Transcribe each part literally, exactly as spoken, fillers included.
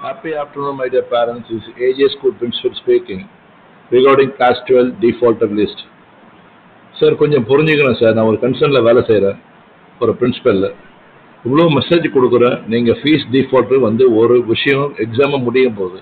Happy afternoon, my dear parents. This is A J School Principal speaking regarding Class twelve defaulter list. Sir கொஞ்சம் புரிஞ்சுக்கணும் sir. நான் ஒரு கன்சர்னில் வேலை செய்கிறேன், ஒரு பிரின்சிபலில். இவ்வளோ மெசேஜ் கொடுக்குறேன். நீங்கள் ஃபீஸ் டிஃபால்ட்டர் வந்து ஒரு விஷயம் எக்ஸாமை முடியும் போது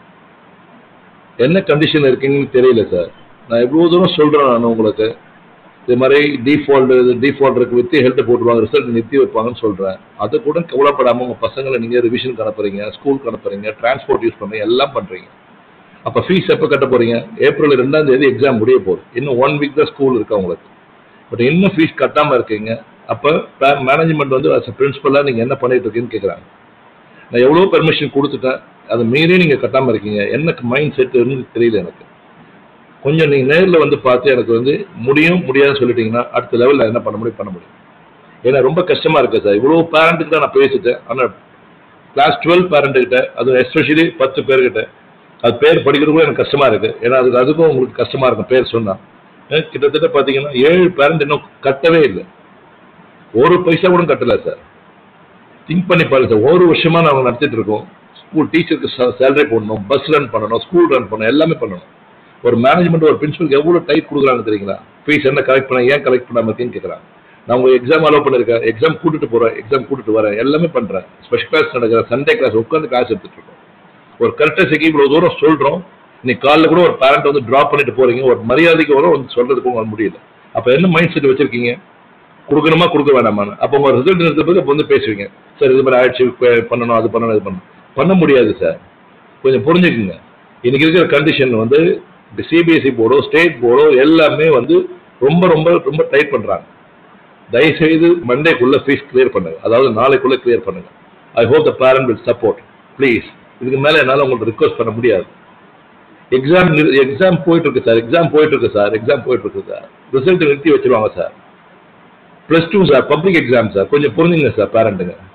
என்ன கண்டிஷன் இருக்கீங்கன்னு தெரியல சார். நான் இவ்வளோ தூரம் சொல்கிறேன். நான் உங்களுக்கு இது மாதிரி டிஃபால்ட் டிஃபால்ட்டருக்கு வித்து ஹெல்த் போட்டுருவாங்க, ரிசல்ட் நிறுத்தி வைப்பாங்கன்னு சொல்கிறேன். அது கூட கவலைப்படாமல் உங்கள் பசங்களை நீங்கள் ரிவிஷனுக்கு அனுப்புறீங்க, ஸ்கூலுக்கு அனுப்புறீங்க, டிரான்ஸ்போர்ட் யூஸ் பண்ணுறீங்க, எல்லாம் பண்ணுறீங்க. அப்போ ஃபீஸ் எப்போ கட்ட போகிறீங்க? ஏப்ரல் ரெண்டாம் தேதி எக்ஸாம் முடிய போகுது. இன்னும் ஒன் வீக் தான் ஸ்கூல் இருக்கு அவங்களுக்கு. பட் இன்னும் ஃபீஸ் கட்டாமல் இருக்கீங்க. அப்போ மேனேஜ்மெண்ட் வந்து அஸ் பிரின்சிபலாக நீங்கள் என்ன பண்ணிட்டு இருக்கீங்கன்னு கேட்குறாங்க. நான் எவ்வளோ பெர்மிஷன் கொடுத்துட்டேன், அதை மீறி நீங்கள் கட்டாமல் இருக்கீங்க. என்ன மைண்ட் செட் இருந்து தெரியல எனக்கு. கொஞ்சம் நீங்கள் நேரில் வந்து பார்த்து எனக்கு வந்து முடியும் முடியாதுன்னு சொல்லிட்டீங்கன்னா அடுத்த லெவலில் என்ன பண்ண முடியும் பண்ண முடியும். ஏன்னா ரொம்ப கஷ்டமாக இருக்குது சார். இவ்வளோ பேரண்ட்டுக்கு தான் நான் பேசிட்டேன். ஆனால் கிளாஸ் டுவெல் பேரண்ட்டுக்கிட்ட, அதுவும் எஸ்பெஷலி பத்து பேர்கிட்ட அது பேர் படிக்கிறதுக்கும் எனக்கு கஷ்டமாக இருக்குது. ஏன்னா அதுக்கு அதுக்கும் உங்களுக்கு கஷ்டமாக இருக்கும் பேர் சொன்னால். கிட்டத்தட்ட பார்த்தீங்கன்னா ஏழு பேரண்ட் இன்னும் கட்டவே இல்லை, ஒரு பைசா கூட கட்டலை சார். திங்க் பண்ணி பாருங்க சார். ஒரு வருஷமாக நாங்கள் நடத்திட்டு இருக்கோம். ஸ்கூல் டீச்சருக்கு சேலரி போடணும், பஸ் ரன் பண்ணணும், ஸ்கூல் ரன் பண்ணணும், எல்லாமே பண்ணணும். ஒரு மேனேஜ்மெண்ட் ஒரு பிரின்சிபலுக்கு எவ்வளோ டைட் கொடுக்குறாங்க தெரியுங்களா? ஃபீஸ் என்ன கலெக்ட் பண்ண, ஏன் கலெக்ட் பண்ணாமல் இருக்கேன்னு கேட்குறாங்க. நான் உங்கள் எக்ஸாம் அலோவ் பண்ணியிருக்கேன், எக்ஸாம் கூட்டிட்டு போகிறேன், எக்ஸாம் கூட்டிட்டு வரேன், எல்லாமே பண்ணுறேன். ஸ்பெஷல் கிளாஸ் நடக்கிற சண்டே கிளாஸ் உட்காந்து கிளாஸ் எடுத்துட்டு இருக்கோம். ஒரு கரெக்டஸுக்கு இவ்வளோ தூரம் சொல்கிறோம். இன்னைக்கு காலையில் கூட ஒரு பேரண்ட் வந்து ட்ராப் பண்ணிட்டு போறீங்க. ஒரு மரியாதைக்கு வரும் வந்து சொல்றதுக்கு உங்களுக்கு முடியல. அப்போ என்ன மைண்ட் செட் வச்சிருக்கீங்க? கொடுக்கணுமா கொடுக்க வேணாமான்னு. அப்போ உங்க ரிசல்ட் இருக்கிறதுக்கு அப்போ வந்து பேசுவீங்க சார், இது மாதிரி ஆயிடுச்சு, பண்ணணும், அது பண்ணணும், இது பண்ணணும். பண்ண முடியாது சார். கொஞ்சம் புரிஞ்சுக்குங்க. இன்னைக்கு இருக்கிற கண்டிஷன் வந்து சிபிஎஸ்இ போர்டோ ஸ்டேட் போர்டோ எல்லாமே வந்து ரொம்ப ரொம்ப ரொம்ப டைட் பண்றாங்க. தயவுசெய்து மண்டேக்குள்ள ஃபீஸ் கிளியர் பண்ணுங்க, அதாவது நாளைக்குள்ள கிளியர் பண்ணுங்க. I hope the parent will support please. இதுக்கு மேலே என்னால் உங்களுக்கு ரிக்வஸ்ட் பண்ண முடியாது. எக்ஸாம் எக்ஸாம் போயிட்டு இருக்கு சார், எக்ஸாம் போயிட்டு இருக்கு சார், எக்ஸாம் போயிட்டு இருக்கு சார். ரிசல்ட் நிறுத்தி வச்சிருவாங்க sir. Plus two sir, public exam sir. கொஞ்சம் புரிஞ்சுங்க சார் பேரண்ட்டுங்க.